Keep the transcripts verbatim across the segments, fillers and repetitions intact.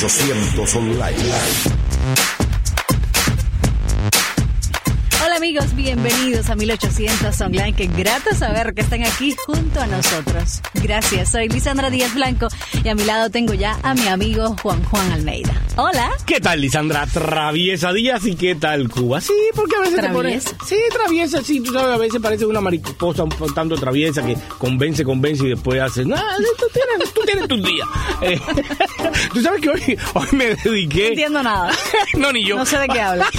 ochocientos Online. Hola amigos, bienvenidos a mil ochocientos Online. Qué grato saber que están aquí junto a nosotros. Gracias, soy Lisandra Díaz Blanco y a mi lado tengo ya a mi amigo Juan Juan Almeida. Hola. ¿Qué tal, Lisandra? Traviesa Díaz y ¿qué tal, Cuba? Sí, porque a veces ¿Traviesa? te pones... Sí, traviesa, sí, tú sabes, a veces parece una mariposa un tanto traviesa que convence, convence y después hace... Nah, tú tienes, tú tienes tus días. Eh, tú sabes que hoy, hoy me dediqué... No entiendo nada. No, ni yo. No sé de qué hablas.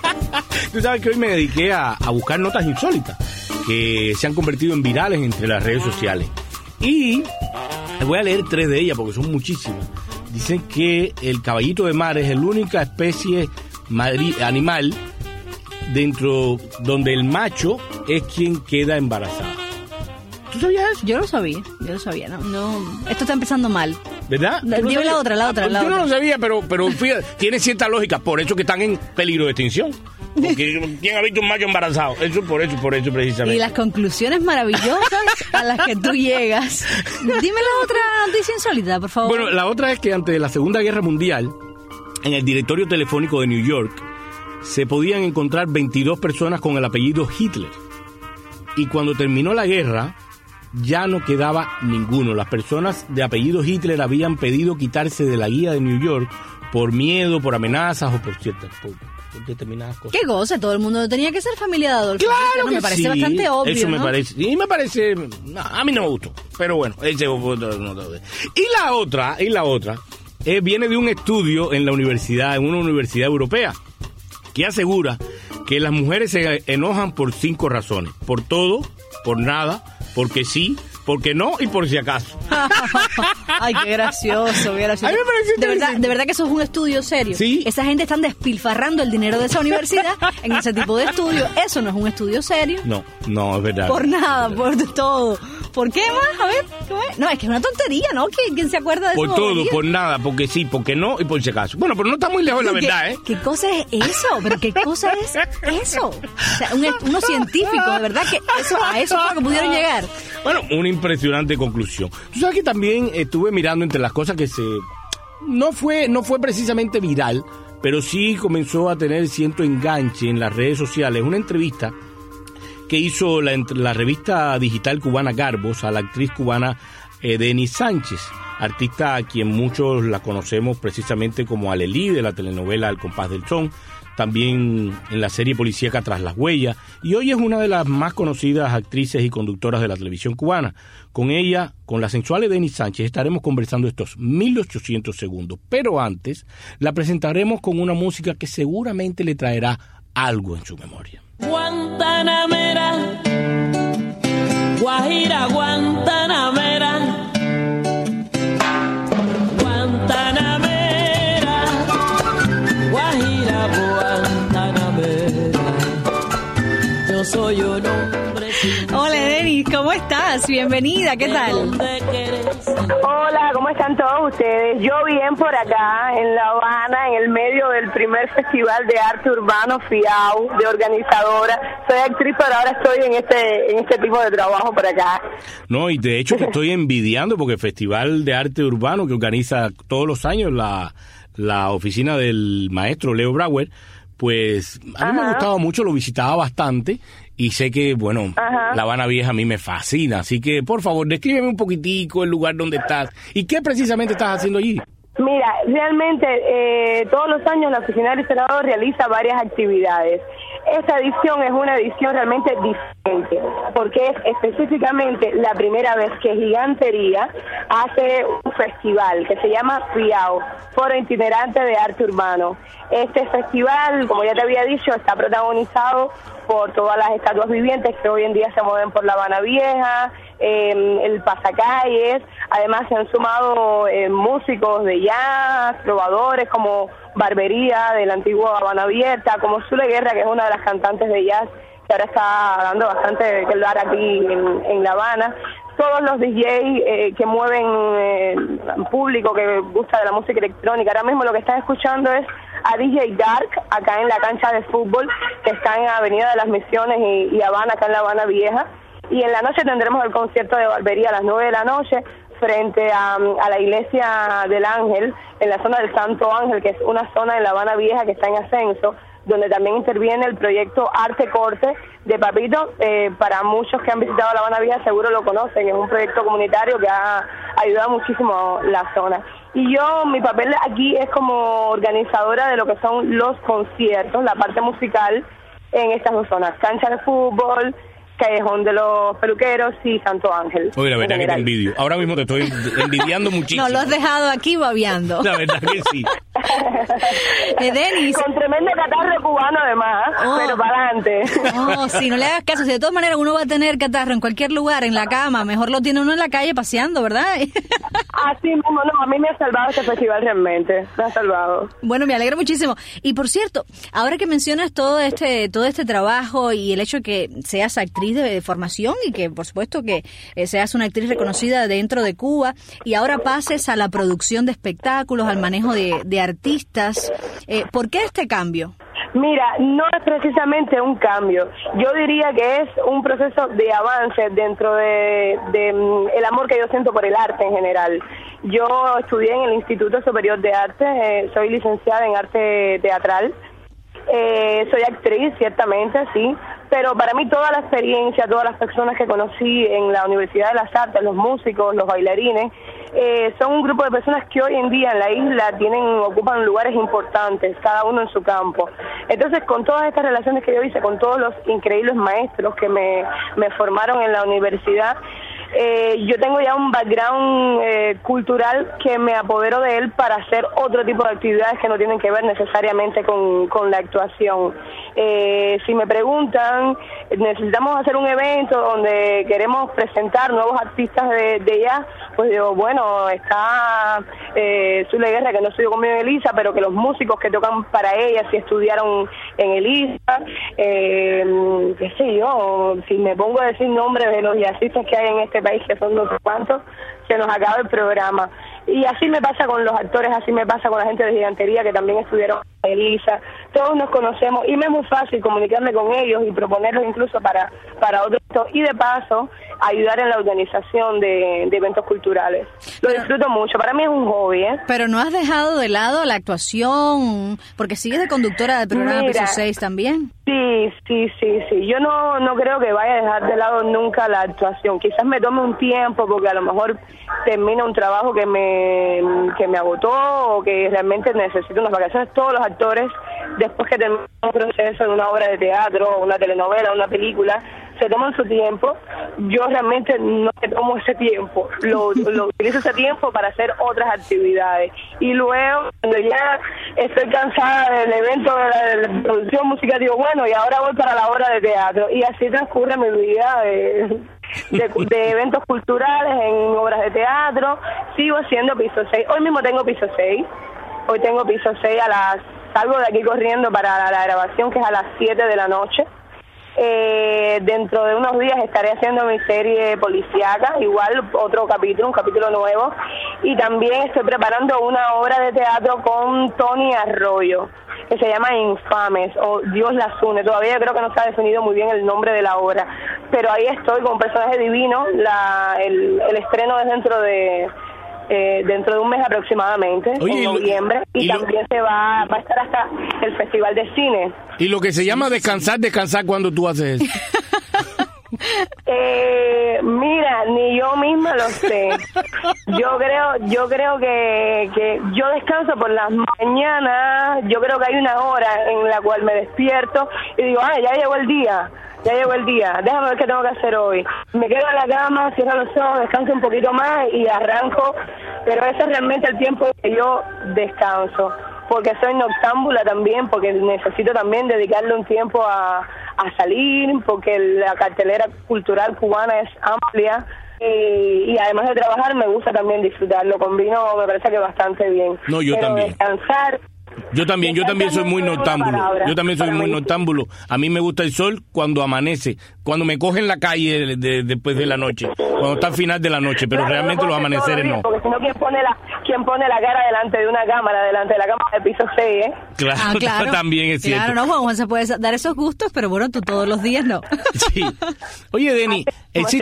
Tú sabes que hoy me dediqué a, a buscar notas insólitas que se han convertido en virales entre las redes sociales. Y voy a leer tres de ellas porque son muchísimas. Dicen que el caballito de mar es la única especie madri- animal dentro donde el macho es quien queda embarazada. ¿Tú sabías eso? Yo lo sabía, yo lo sabía. No, no, esto está empezando mal. ¿Verdad? Dime la otra, la otra, la Yo otra. no lo sabía, pero, pero fíjate, tiene cierta lógica. Por eso que están en peligro de extinción. Porque ¿quién ha visto un macho embarazado? Eso por eso, por eso precisamente. Y las conclusiones maravillosas a las que tú llegas. Dime la otra noticia insólita, por favor. Bueno, la otra es que antes de la Segunda Guerra Mundial, en el directorio telefónico de New York, se podían encontrar veintidós personas con el apellido Hitler. Y cuando terminó la guerra, ya no quedaba ninguno. Las personas de apellido Hitler habían pedido quitarse de la guía de New York por miedo, por amenazas o por ciertas por, por determinadas cosas. Qué goce, todo el mundo tenía que ser familia de Adolfo. Claro no, que me parece sí, bastante obvio, eso me ¿no? parece, y me parece, no, a mí no me gustó, pero bueno, ese y la otra, y la otra, eh, viene de un estudio en la universidad, en una universidad europea, que asegura que las mujeres se enojan por cinco razones: por todo, por nada, porque sí, porque no y por si acaso. Ay, qué gracioso, qué gracioso. A mí me parece de verdad, interesante. de verdad que eso es un estudio serio. Sí. Esa gente están despilfarrando el dinero de esa universidad en ese tipo de estudio. Eso no es un estudio serio. No, no, es verdad. Por nada, por todo. ¿Por qué más? A ver, ¿cómo es? No, es que es una tontería, ¿no? ¿Quién, quién se acuerda de Por eso? todo, por nada, porque sí, porque no y por si acaso. Bueno, pero no está muy lejos de la ¿Qué, verdad, ¿eh? ¿Qué cosa es eso? ¿Pero qué cosa es eso? O sea, un, unos científicos, de verdad que eso, a eso fue lo que pudieron llegar. Bueno, una impresionante conclusión. Tú sabes que también estuve mirando entre las cosas que se... No fue, no fue precisamente viral, pero sí comenzó a tener cierto enganche en las redes sociales. Una entrevista que hizo la, la revista digital cubana Garbos a la actriz cubana eh, Denis Sánchez, artista a quien muchos la conocemos precisamente como Alelí de la telenovela Al compás del son, también en la serie policíaca Tras las huellas, y hoy es una de las más conocidas actrices y conductoras de la televisión cubana. Con ella, con la sensual Denis Sánchez, estaremos conversando estos mil ochocientos segundos, pero antes la presentaremos con una música que seguramente le traerá algo en su memoria. Guantanamera, Guajira, Guantanamera, Guantanamera, Guajira, Guantanamera. Yo soy un hombre. Hola, Denis, ¿cómo estás? Bienvenida, ¿qué tal? Hola, ¿cómo están todos ustedes? Yo bien por acá, en La Habana, en el medio del primer Festival de Arte Urbano FIAU, de organizadora. Soy actriz, pero ahora estoy en este en este tipo de trabajo por acá. No, y de hecho que estoy envidiando porque el Festival de Arte Urbano que organiza todos los años la, la oficina del maestro Leo Brauer, pues a mí Ajá. me gustaba mucho, lo visitaba bastante. Y sé que, bueno, Ajá. La Habana Vieja a mí me fascina. Así que, por favor, descríbeme un poquitico el lugar donde estás. ¿Y qué precisamente estás haciendo allí? Mira, realmente eh, todos los años la Oficina del Senador realiza varias actividades. Esta edición es una edición realmente diferente, porque es específicamente la primera vez que Gigantería hace un festival que se llama FIAU, Foro Itinerante de Arte Urbano. Este festival, como ya te había dicho, está protagonizado por todas las estatuas vivientes que hoy en día se mueven por La Habana Vieja, eh, el pasacalles. Además se han sumado eh, músicos de jazz, trovadores como Barbería de la antigua Habana Abierta, como Zule Guerra, que es una de las cantantes de jazz que ahora está dando bastante que hablar aquí en, en La Habana. Todos los D Js eh, que mueven eh, público que gusta de la música electrónica. Ahora mismo lo que están escuchando es a D J Dark, acá en la cancha de fútbol, que está en Avenida de las Misiones y, y Habana, acá en La Habana Vieja. Y en la noche tendremos el concierto de Barbería a las nueve de la noche. frente a, a la iglesia del Ángel, en la zona del Santo Ángel, que es una zona en La Habana Vieja que está en ascenso, donde también interviene el proyecto Arte Corte de Papito. Eh, para muchos que han visitado La Habana Vieja seguro lo conocen, es un proyecto comunitario que ha ayudado muchísimo la zona. Y yo, mi papel aquí es como organizadora de lo que son los conciertos, la parte musical en estas dos zonas, cancha de fútbol, Callejón de los Peluqueros y Santo Ángel. Oye, la verdad que te envidio. Ahora mismo te estoy envidiando muchísimo. No, lo has dejado aquí babeando. La verdad que sí. Eh, Denis. Con tremendo catarro cubano además, oh. pero para adelante. No, si no le hagas caso, si de todas maneras uno va a tener catarro en cualquier lugar, en la cama, mejor lo tiene uno en la calle paseando, ¿verdad? Así mismo, no, a mí me ha salvado este festival realmente, me ha salvado. Bueno, me alegro muchísimo. Y por cierto, ahora que mencionas todo este todo este trabajo y el hecho de que seas actriz de formación y que por supuesto que eh, seas una actriz reconocida dentro de Cuba y ahora pases a la producción de espectáculos, al manejo de, de artistas, eh, ¿por qué este cambio? Mira, no es precisamente un cambio, yo diría que es un proceso de avance dentro de, de um, el amor que yo siento por el arte en general. Yo estudié en el Instituto Superior de Arte, eh, soy licenciada en arte teatral. Eh, soy actriz, ciertamente, sí, pero para mí toda la experiencia, todas las personas que conocí en la Universidad de las Artes, los músicos, los bailarines, eh, son un grupo de personas que hoy en día en la isla tienen ocupan lugares importantes, cada uno en su campo. Entonces, con todas estas relaciones que yo hice, con todos los increíbles maestros que me, me formaron en la universidad, Eh, yo tengo ya un background eh, cultural que me apodero de él para hacer otro tipo de actividades que no tienen que ver necesariamente con, con la actuación. Eh, si me preguntan, necesitamos hacer un evento donde queremos presentar nuevos artistas de, de jazz, pues digo, bueno, está eh, Zule Guerra, que no estudió conmigo en Elisa, pero que los músicos que tocan para ella sí estudiaron en Elisa, eh, qué sé yo, si me pongo a decir nombres de los jazzistas que hay en este país, que son no sé cuántos, se nos acaba el programa. Y así me pasa con los actores, así me pasa con la gente de Gigantería que también estudiaron en Elisa. Todos nos conocemos y me es muy fácil comunicarme con ellos y proponerlos incluso para, para otros. Y de paso, ayudar en la organización de, de eventos culturales. Lo pero, disfruto mucho, para mí es un hobby, ¿eh? Pero no has dejado de lado la actuación, porque sigues de conductora del programa Mira, Piso seis también. Sí, sí, sí, sí. Yo no, no creo que vaya a dejar de lado nunca la actuación. Quizás me tome un tiempo porque a lo mejor termina un trabajo que me, que me agotó o que realmente necesito unas vacaciones. Todos los actores, después que terminan un proceso en una obra de teatro, una telenovela, una película, se toman su tiempo. Yo realmente no me tomo ese tiempo, lo, lo utilizo ese tiempo para hacer otras actividades. Y luego, cuando ya estoy cansada del evento de la, de la producción musical, digo, bueno, y ahora voy para la obra de teatro. Y así transcurre mi vida de, de, de eventos culturales, en obras de teatro. Sigo haciendo Piso seis. Hoy mismo tengo Piso seis. Hoy tengo Piso seis a las... Salgo de aquí corriendo para la, la grabación, que es a las siete de la noche. Eh, dentro de unos días estaré haciendo mi serie policíaca, igual otro capítulo, un capítulo nuevo, y también estoy preparando una obra de teatro con Tony Arroyo que se llama Infames o Dios las une. Todavía creo que no se ha definido muy bien el nombre de la obra, pero ahí estoy con un personaje divino. La, el, el estreno es dentro de Eh, dentro de un mes aproximadamente, Oye, en noviembre, y, y también lo... se va, va a estar hasta el Festival de Cine. Y lo que se llama descansar, descansar cuando tú haces eso. eh, mira, ni yo misma lo sé. Yo creo, yo creo que, que yo descanso por las mañanas. Yo creo que hay una hora en la cual me despierto y digo, ah, ya llegó el día. Ya llegó el día, déjame ver qué tengo que hacer hoy. Me quedo en la cama, cierro los ojos, descanso un poquito más y arranco, pero ese es realmente el tiempo que yo descanso, porque soy noctámbula también, porque necesito también dedicarle un tiempo a, a salir, porque la cartelera cultural cubana es amplia. Y, y además de trabajar me gusta también disfrutarlo, combino, me parece que bastante bien. No, yo pero también. Descansar... Yo también, yo también soy muy noctámbulo. Yo también soy muy noctámbulo. A mí me gusta el sol cuando amanece, cuando me coge en la calle de, de, después de la noche, cuando está al final de la noche, pero claro, realmente no los amaneceres no. Porque si no, ¿quién pone la quién pone la cara delante de una cámara, delante de la cámara de Piso seis, eh? Claro, ah, claro. También es cierto. Claro, no, Juan, se puede dar esos gustos, pero bueno, tú todos los días no. Sí. Oye, Deni, existe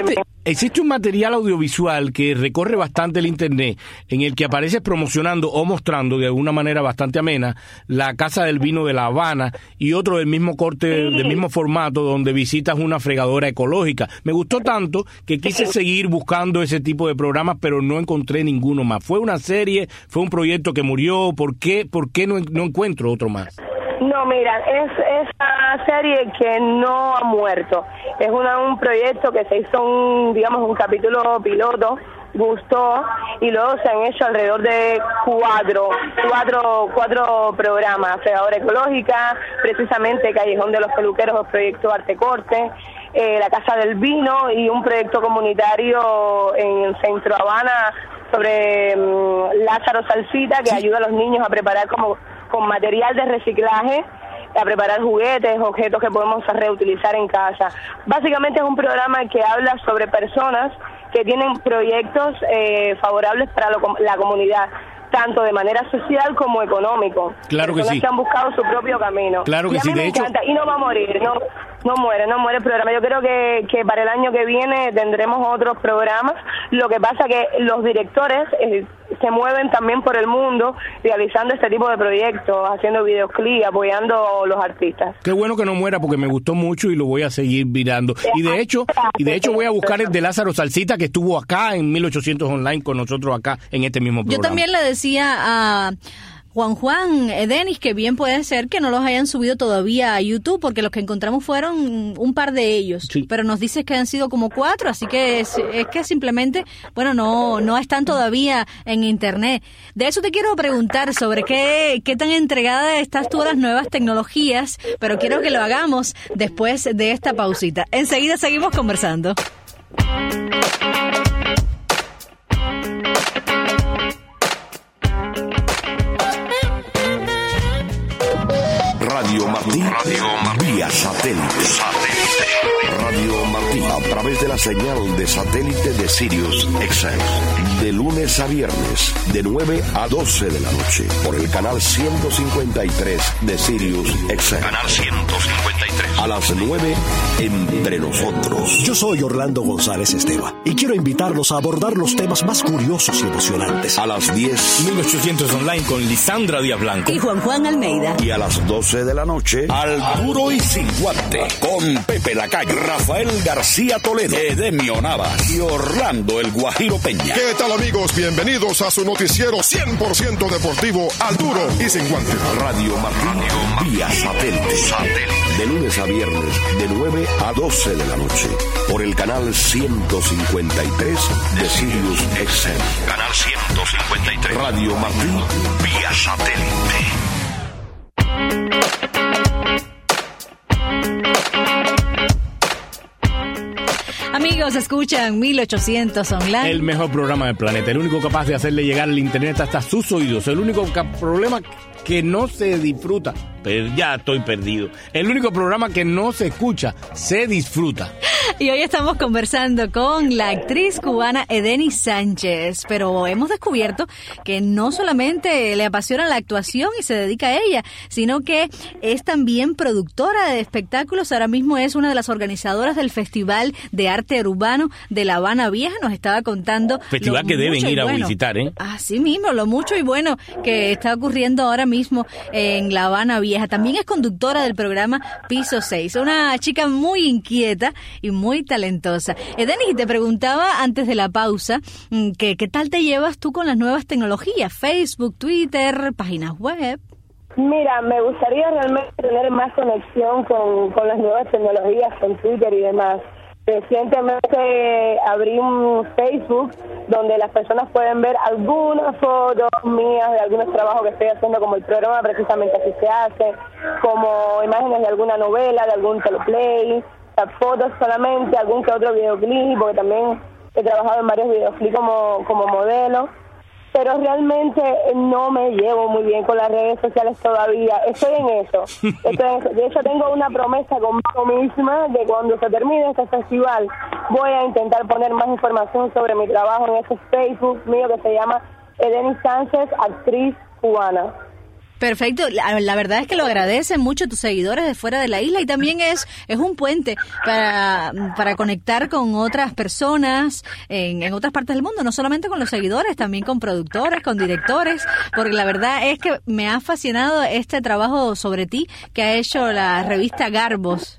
Existe un material audiovisual que recorre bastante el internet, en el que apareces promocionando o mostrando de alguna manera bastante amena la Casa del Vino de La Habana y otro del mismo corte, sí. del mismo formato, donde visitas una fregadora ecológica. Me gustó tanto que quise seguir buscando ese tipo de programas, pero no encontré ninguno más. ¿Fue una serie? ¿Fue un proyecto que murió? ¿Por qué, por qué no, no encuentro otro más? No, mira, es esa serie que no ha muerto. Es una, un proyecto que se hizo, un, digamos, un capítulo piloto, gustó, y luego se han hecho alrededor de cuatro, cuatro, cuatro programas. Fregadora ecológica, precisamente Callejón de los Peluqueros, el proyecto Arte Corte, eh, la Casa del Vino y un proyecto comunitario en el Centro Habana sobre um, Lázaro Salsita, que sí. ayuda a los niños a preparar como con material de reciclaje, a preparar juguetes, objetos que podemos reutilizar en casa. Básicamente es un programa que habla sobre personas que tienen proyectos eh, favorables para lo, la comunidad, tanto de manera social como económico. Claro que personas sí. que han buscado su propio camino. Claro que y a sí, mí me de hecho... encanta, y no va a morir, no no muere, no muere el programa. Yo creo que, que para el año que viene tendremos otros programas. Lo que pasa que los directores eh, se mueven también por el mundo realizando este tipo de proyectos, haciendo videoclips, apoyando a los artistas. Qué bueno que no muera, porque me gustó mucho y lo voy a seguir mirando. Y de hecho, y de hecho voy a buscar el de Lázaro Salsita, que estuvo acá en mil ochocientos Online con nosotros acá en este mismo programa. Yo también le decía a Juan Juan, eh, Denis, que bien puede ser que no los hayan subido todavía a YouTube, porque los que encontramos fueron un par de ellos, sí. pero nos dices que han sido como cuatro, así que es, es que simplemente, bueno, no no están todavía en Internet. De eso te quiero preguntar sobre qué, qué tan entregada estás tú a las nuevas tecnologías, pero quiero que lo hagamos después de esta pausita. Enseguida seguimos conversando. Radio Martí, Radio Martí, vía satélite. satélite. Radio Martí, a través de la señal de satélite de Sirius X M, de lunes a viernes, de nueve a doce de la noche, por el canal ciento cincuenta y tres de Sirius X M. Canal ciento cincuenta y tres. A las nueve, Entre Nosotros. Yo soy Orlando González Esteva y quiero invitarlos a abordar los temas más curiosos y emocionantes. A las diez, mil ochocientos Online con Lisandra Díaz Blanco y Juan Juan Almeida. Y a las doce de la noche, Al Duro y Sin Guante, con Pepe Lacayo, Rafael García Toledo, Edemio Navas y Orlando El Guajiro Peña. ¿Qué tal, amigos? Bienvenidos a su noticiero cien por ciento deportivo, Al Duro y Sin Guante. Radio Martí, vía satélite. satélite. De lunes a viernes, de nueve a doce de la noche, por el canal ciento cincuenta y tres de Sirius X M. Canal ciento cincuenta y tres. Radio Martí, vía satélite. Amigos, escuchan mil ochocientos Online. El mejor programa del planeta, el único capaz de hacerle llegar el internet hasta sus oídos, el único problema que no se disfruta, pero ya estoy perdido. El único programa que no se escucha, se disfruta. Y hoy estamos conversando con la actriz cubana Edenis Sánchez, pero hemos descubierto que no solamente le apasiona la actuación y se dedica a ella, sino que es también productora de espectáculos. Ahora mismo es una de las organizadoras del Festival de Arte Urbano de La Habana Vieja. Nos estaba contando festival que deben ir bueno, a visitar, ¿eh? Así mismo, lo mucho y bueno que está ocurriendo ahora mismo en La Habana Vieja. También es conductora del programa Piso seis, una chica muy inquieta y muy talentosa. Edenis, te preguntaba antes de la pausa que qué tal te llevas tú con las nuevas tecnologías, Facebook, Twitter, páginas web. Mira, me gustaría realmente tener más conexión con, con las nuevas tecnologías, con Twitter y demás. Recientemente abrí un Facebook donde las personas pueden ver algunas fotos mías de algunos trabajos que estoy haciendo, como el programa precisamente así se hace, como imágenes de alguna novela, de algún teleplay, fotos solamente, algún que otro videoclip, porque también he trabajado en varios videoclips como, como modelo. Pero realmente no me llevo muy bien con las redes sociales todavía. Estoy en eso. Estoy en eso. De hecho, tengo una promesa conmigo misma de cuando se termine este festival voy a intentar poner más información sobre mi trabajo en ese Facebook mío que se llama Edenis Sánchez, actriz cubana. Perfecto, la, la verdad es que lo agradecen mucho tus seguidores de fuera de la isla y también es es un puente para, para conectar con otras personas en, en otras partes del mundo, no solamente con los seguidores, también con productores, con directores, porque la verdad es que me ha fascinado este trabajo sobre ti que ha hecho la revista Garbos.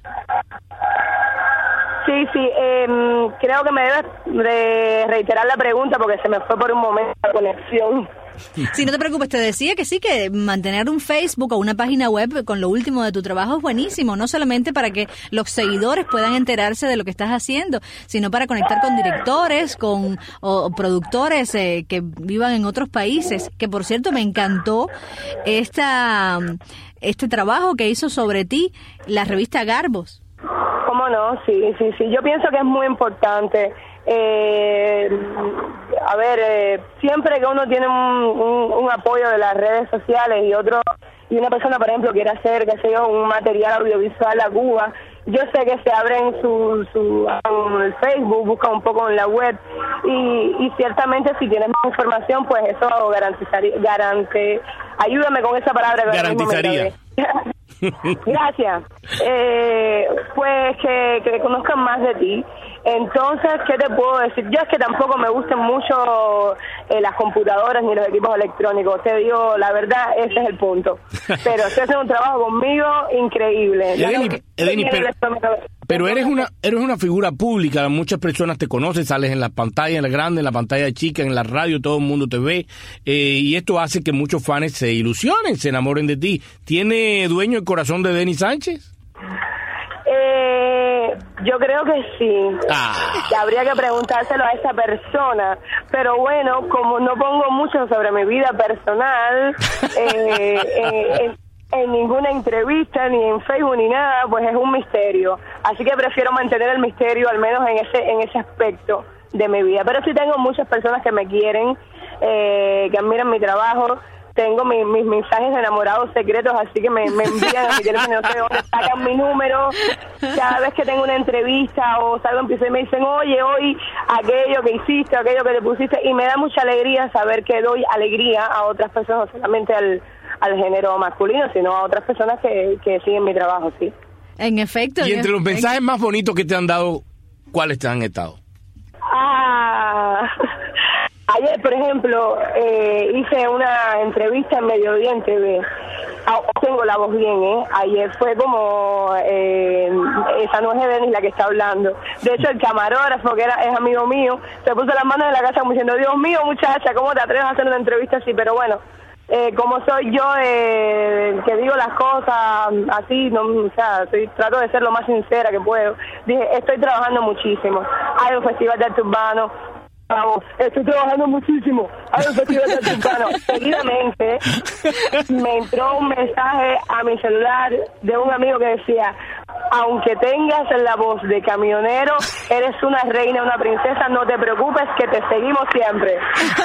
Sí, sí, eh, creo que me debes de reiterar la pregunta porque se me fue por un momento la conexión. Sí, no te preocupes, te decía que sí, que mantener un Facebook o una página web con lo último de tu trabajo es buenísimo, no solamente para que los seguidores puedan enterarse de lo que estás haciendo, sino para conectar con directores, con o, o productores eh, que vivan en otros países, que por cierto me encantó esta este trabajo que hizo sobre ti la revista Garbos. ¿Cómo no? Sí, sí, sí, yo pienso que es muy importante. Eh, a ver, eh, siempre que uno tiene un, un, un apoyo de las redes sociales y otro y una persona, por ejemplo, quiere hacer, qué sé yo, un material audiovisual a Cuba, yo sé que se abren su, su um, el Facebook, busca un poco en la web y, y ciertamente si tienes más información, pues eso garantizaría, garante, ayúdame con esa palabra. Garantizaría. Gracias. Eh, pues que, que conozcan más de ti. Entonces, ¿qué te puedo decir? Yo es que tampoco me gustan mucho eh, las computadoras ni los equipos electrónicos. Te digo, la verdad, ese es el punto. Pero si hacen un trabajo conmigo, increíble. Edeni, Edeni, pero, pero eres una eres una figura pública. Muchas personas te conocen, sales en la pantalla, en la grande, en la pantalla chica, en la radio, todo el mundo te ve. Eh, y esto hace que muchos fans se ilusionen, se enamoren de ti. ¿Tiene dueño el corazón de Denny Sánchez? Eh, yo creo que sí. Ah. Habría que preguntárselo a esa persona. Pero bueno, como no pongo mucho sobre mi vida personal eh, eh, en, en ninguna entrevista, ni en Facebook, ni nada, pues es un misterio. Así que prefiero mantener el misterio, al menos en ese en ese aspecto de mi vida. Pero sí tengo muchas personas que me quieren, eh, que admiran mi trabajo. Tengo mi, mis mensajes de enamorados secretos, así que me, me envían a mi teléfono, no sé dónde sacan mi número. Cada vez que tengo una entrevista o salgo en piso y me dicen, oye, hoy aquello que hiciste, aquello que te pusiste, y me da mucha alegría saber que doy alegría a otras personas, no solamente al, al género masculino, sino a otras personas que, que siguen mi trabajo, sí. En efecto. Y entre los en... mensajes más bonitos que te han dado, ¿cuáles te han estado? Ah... Ayer, por ejemplo, eh, hice una entrevista en Mediodía en T V. Ah, tengo la voz bien, ¿eh? Ayer fue como... Eh, esa no es Denis la que está hablando. De hecho, el camarógrafo, que era, es amigo mío, se puso las manos en la casa como diciendo, Dios mío, muchacha, ¿cómo te atreves a hacer una entrevista así? Pero bueno, eh, como soy yo, eh, que digo las cosas así, no, o sea, soy, trato de ser lo más sincera que puedo. Dije, estoy trabajando muchísimo. Hay un festival de arte urbano. Vamos, estoy trabajando muchísimo. Hay un festival de arte urbano. Seguidamente me entró un mensaje a mi celular de un amigo que decía, aunque tengas la voz de camionero, eres una reina, una princesa, no te preocupes que te seguimos siempre.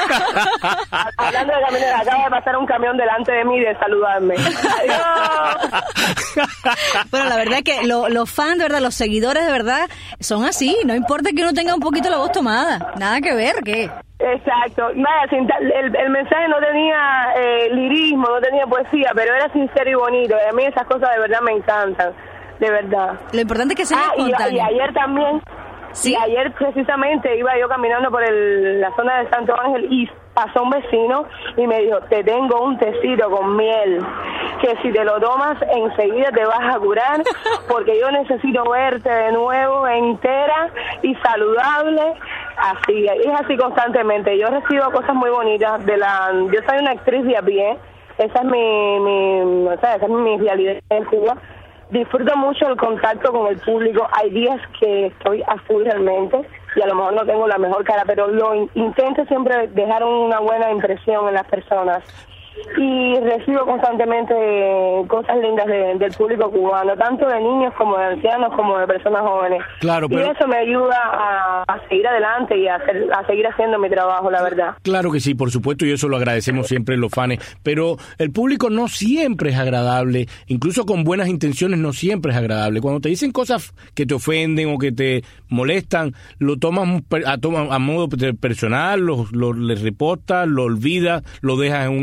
Hablando de camionero, acaba de pasar un camión delante de mí y de saludarme. ¡Adiós! Bueno, la verdad es que lo, los fans, de verdad, los seguidores de verdad son así, no importa que uno tenga un poquito la voz tomada, nada que ver, ¿qué? Exacto, nada, el, el mensaje no tenía eh, lirismo, no tenía poesía, pero era sincero y bonito, y a mí esas cosas de verdad me encantan, de verdad. Lo importante es que sea ah, espontáneo. Y, y ayer también, ¿sí? Y ayer precisamente iba yo caminando por el, la zona de Santo Ángel y pasó un vecino y me dijo, te tengo un tecito con miel, que si te lo tomas enseguida te vas a curar, porque yo necesito verte de nuevo entera y saludable. Así, es así constantemente. Yo recibo cosas muy bonitas de la... Yo soy una actriz de a pie, esa es mi, mi, o sea, esa es mi realidad en Cuba. Disfruto mucho el contacto con el público. Hay días que estoy a full realmente y a lo mejor no tengo la mejor cara, pero lo in- intento siempre dejar una buena impresión en las personas. Y recibo constantemente cosas lindas de, del público cubano, tanto de niños como de ancianos como de personas jóvenes. Claro, pero... Y eso me ayuda a, a seguir adelante y a, hacer, a seguir haciendo mi trabajo, la verdad. Claro que sí, por supuesto, y eso lo agradecemos siempre los fans. Pero el público no siempre es agradable, incluso con buenas intenciones no siempre es agradable. Cuando te dicen cosas que te ofenden o que te molestan, lo tomas a, a modo personal, lo, lo, le reportas, lo olvidas, lo dejas en un espacio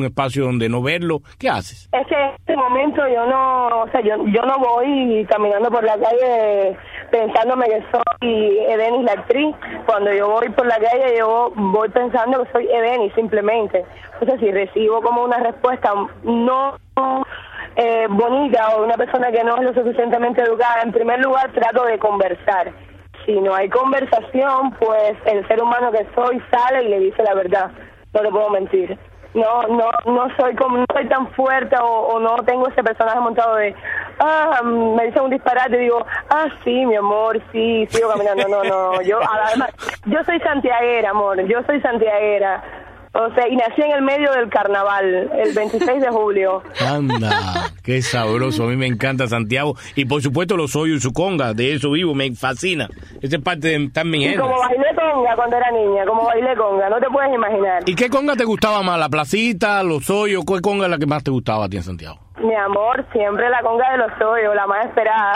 situación de no verlo, ¿qué haces? Es que en este momento yo no, o sea, yo, yo no voy caminando por la calle pensándome que soy Edenis la actriz. Cuando yo voy por la calle, yo voy pensando que soy Edenis simplemente. O sea, si recibo como una respuesta no eh, bonita o una persona que no es lo suficientemente educada, en primer lugar trato de conversar. Si no hay conversación, pues el ser humano que soy sale y le dice la verdad. No le puedo mentir. No, no, no soy como, no soy tan fuerte o, o no tengo ese personaje montado de, ah, me dicen un disparate y digo, ah, sí, mi amor, sí, sigo caminando. No, no, yo, además, yo soy santiaguera, amor, yo soy santiaguera. O sea, y nací en el medio del carnaval, el veintiséis de julio. Anda, qué sabroso. A mí me encanta Santiago. Y por supuesto lo soy en su conga, de eso vivo, me fascina. Esa es parte de también. Y como bailé conga cuando era niña, como bailé conga, no te puedes imaginar. ¿Y qué conga te gustaba más? ¿La placita, los hoyos? ¿Qué conga es la que más te gustaba a ti en Santiago? Mi amor, siempre la conga de los hoyos, la más esperada.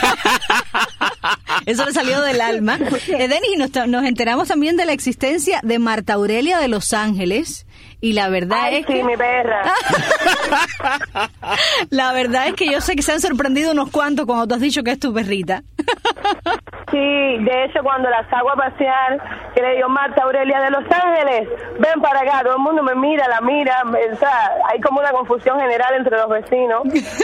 Eso le salió del alma. Eh, Denis, nos, nos enteramos también de la existencia de Marta Aurelia de Los Ángeles. Y la verdad Ay, es sí, que... mi perra. La verdad es que yo sé que se han sorprendido unos cuantos cuando tú has dicho que es tu perrita. Sí, de hecho cuando la saco a pasear, que le digo, Marta Aurelia de Los Ángeles, ven para acá, todo el mundo me mira, la mira, o sea, hay como una confusión general entre los vecinos,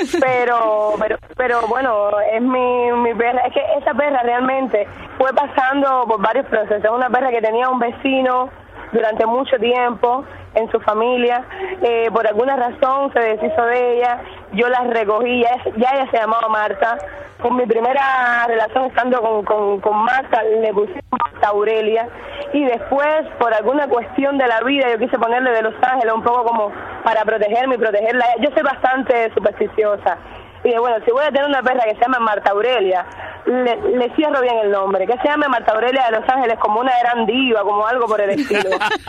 pero pero pero bueno, es mi, mi perra, es que esa perra realmente fue pasando por varios procesos. Es una perra que tenía un vecino durante mucho tiempo en su familia, eh, por alguna razón se deshizo de ella, yo la recogí, ya, ya ella se llamaba Marta. Con mi primera relación estando con, con, con Marta, le pusimos Marta Aurelia, y después, por alguna cuestión de la vida, yo quise ponerle de Los Ángeles un poco como para protegerme y protegerla. Yo soy bastante supersticiosa, y de, bueno, si voy a tener una perra que se llama Marta Aurelia, le, le cierro bien el nombre, que se llame Marta Aurelia de Los Ángeles, como una gran diva, como algo por el estilo.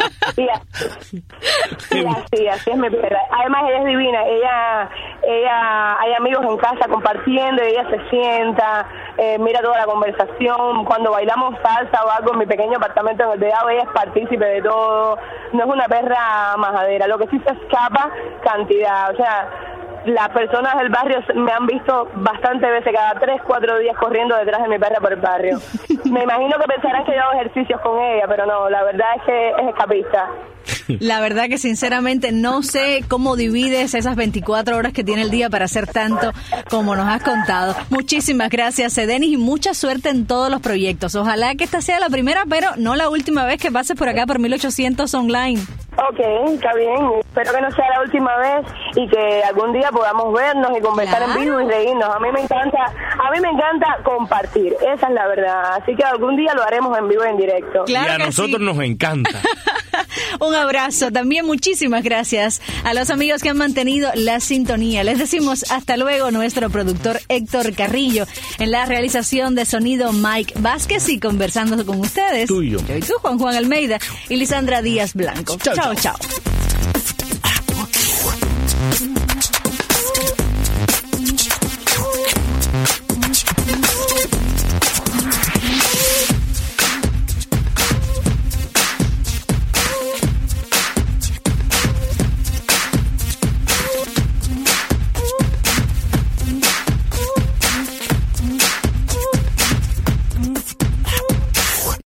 Y así, y así, así es mi perra. Además ella es divina, ella, ella, hay amigos en casa compartiendo, y ella se sienta, eh, mira toda la conversación, cuando bailamos salsa o algo en mi pequeño apartamento en el Dedado, ella es partícipe de todo, no es una perra majadera, lo que sí se escapa, cantidad, o sea, las personas del barrio me han visto bastantes veces, cada tres, cuatro días corriendo detrás de mi perra por el barrio. Me imagino que pensarán que yo hago ejercicios con ella, pero no, la verdad es que es escapista. La verdad que sinceramente no sé cómo divides esas veinticuatro horas que tiene el día para hacer tanto como nos has contado. Muchísimas gracias, Edenis, y mucha suerte en todos los proyectos. Ojalá que esta sea la primera, pero no la última vez que pases por acá por mil ochocientos Online. Ok, está bien. Espero que no sea la última vez y que algún día podamos vernos y conversar claro. en vivo y reírnos. A mí me encanta, a mí me encanta compartir. Esa es la verdad. Así que algún día lo haremos en vivo y en directo. Claro, y a nosotros sí. nos encanta. Un abrazo. También muchísimas gracias a los amigos que han mantenido la sintonía. Les decimos hasta luego, nuestro productor Héctor Carrillo, en la realización de sonido Mike Vázquez, y conversando con ustedes. Tú y yo. Yo y tú, Juan Juan Almeida y Lisandra Díaz Blanco. Chao, chao. chao.